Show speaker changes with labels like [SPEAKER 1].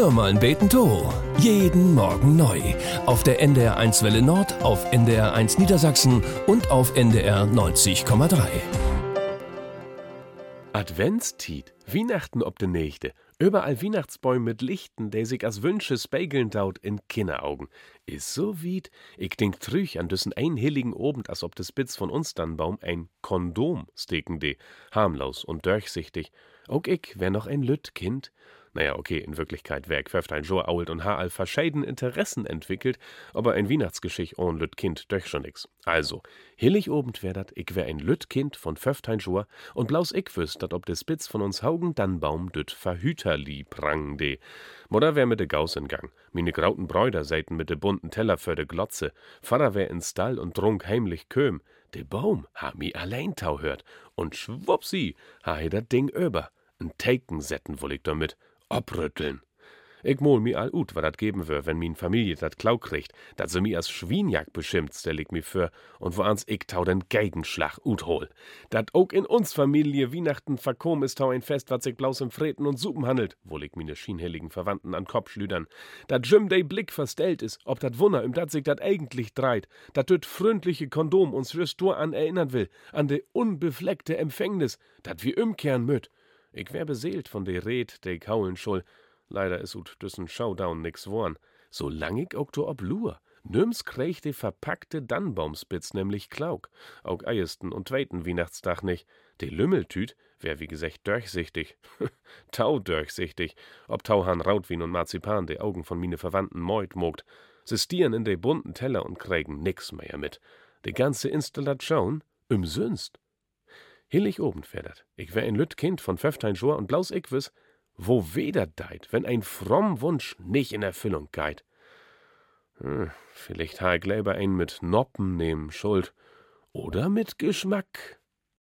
[SPEAKER 1] Hör mal beten to. Jeden Morgen neu. Auf der NDR 1 Welle Nord, auf NDR 1 Niedersachsen und auf NDR 90,3.
[SPEAKER 2] Adventstied, Weihnachten ob de Nächte. Überall Weihnachtsbäume mit Lichten, der sich als Wünsche spiegeln taut in Kinderaugen. Is so wied, ich denk trüch an düssen einhilligen Obend, als ob des Spitz von uns Baum ein Kondom steken de. Harmlos und durchsichtig. Auch ich wär noch ein Lütt-Kind. Naja, okay, in Wirklichkeit wär ich 15 Jahre alt und ha all verschieden Interessen entwickelt, aber ein Weihnachtsgeschicht ohne Lütt-Kind doch schon nix. Also, hillig obend wär dat, ich wär ein Lütt-Kind von 15 Jahre und blaus ich wüsst, dat ob des Spitz von uns Haugen Dannbaum düt Verhüterli prang de. Mutter wär mit de Gaus in Gang, mine grauten Bräuder seiten mit de bunten Teller für de Glotze, Vater wär in Stall und trunk heimlich Köm. De Baum ha mi allein tau hört und schwuppsi ha he dat Ding über. N Teiken setten woll ich damit. Obrütteln. Ich mol mi all ut, wat dat geben wär, wenn min Familie dat Klau kriegt, dat se mi als Schwienjagd beschimpft, stell ich mi für, und wo ans ich tau den Geigenschlag ut hol. Dat ook in uns Familie Weihnachten verkom ist tau ein Fest, wat sich blaus im Freten und Suppen handelt, wohl ich mine schienhelligen Verwandten an Kopf schlüdern. Dat Jim dey Blick verstellt is, ob dat Wunder, dat sich dat eigentlich dreit, dat düt fröndliche Kondom uns Restore an erinnern will, an de unbefleckte Empfängnis, dat wir umkehren möt. Ich wär beseelt von de Red, de kaulen schul. Leider is ut düssen Showdown nix worn. Solang ich auch do ob lur. Nüms krieg de verpackte Dannbaumspitz nämlich Klauk. Auch eiesten und zweiten Weihnachtstag nicht. De Lümmeltüt wär wie gesagt durchsichtig. Tau durchsichtig. Ob Tauhan Rautwin und Marzipan de Augen von mine Verwandten meut mogt. Se stieren in de bunten Teller und kriegen nix mehr mit. De ganze Installation umsünst. Hillig obend fädert. Ich wär ein Lütt-Kind von 15 Jahren und blaus ich wiss, wo weder deit, wenn ein fromm Wunsch nicht in Erfüllung geit. Vielleicht ha ich lieber einen mit Noppen nehmen schuld. Oder mit Geschmack.